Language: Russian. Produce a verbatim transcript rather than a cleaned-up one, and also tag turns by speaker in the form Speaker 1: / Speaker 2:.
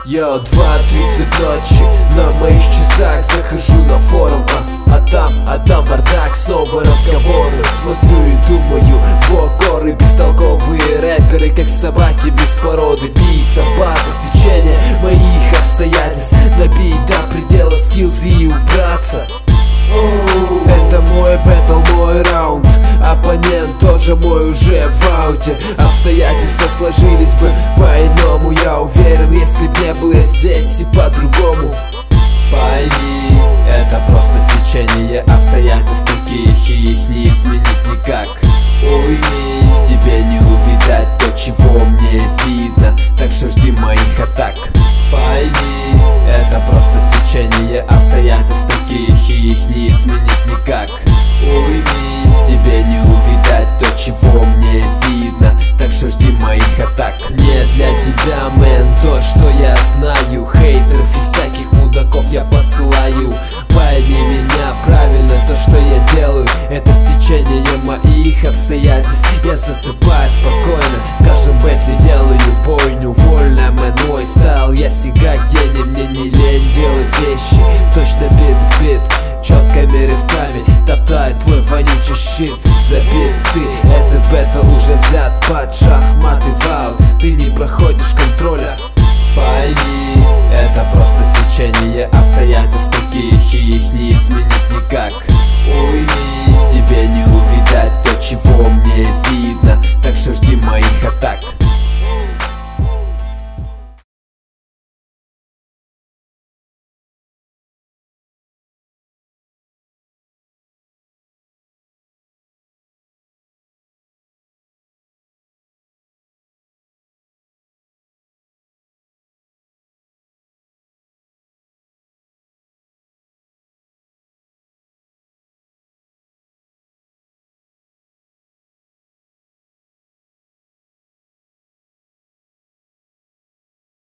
Speaker 1: Я два тридцать ночи, на моих часах захожу на форум, а, а там, а там бардак, снова разговоры. Смотрю и думаю, во горы бестолковые рэперы, как собаки без породы. Биться в батл, стечение моих обстоятельств, набить до предела скиллз и убраться. Это мой бэтл, мой раунд, оппонент тоже мой уже в ауте. Обстоятельства сложились бы по-иному, я уверен, если б не был я здесь и по-другому. Пойми, это просто стечение обстоятельств таких, и их не изменить никак. Уймись, тебе не увидать то, чего мне видно, так что жди моих атак. Пойми, это просто стечение обстоятельств таких, и их не изменить никак. Уймись, тебе не увидать то, чего мне видно, так что жди моих атак. Не для тебя, мэн, то, что я знаю, хейтеров и всяких мудаков я посылаю. Пойми меня правильно, то, что я делаю, это стечение моих обстоятельств. Я засыпаю спокойно, в каждом бэтле делаю бойню. Вольно, мэн, мой стайл, я всегда где мне не лень делать вещи точно бит в бит, четкими рифмами топтает твой вонючий щит. Забит ты, этот бэтл уже взят под шахмат и вал, ты не проходишь контроля. Пойми, это просто стечение обстоятельств таких, и их не изменить никак. Уймись, тебе не увидать то, чего мне видно, так что жди моих атак.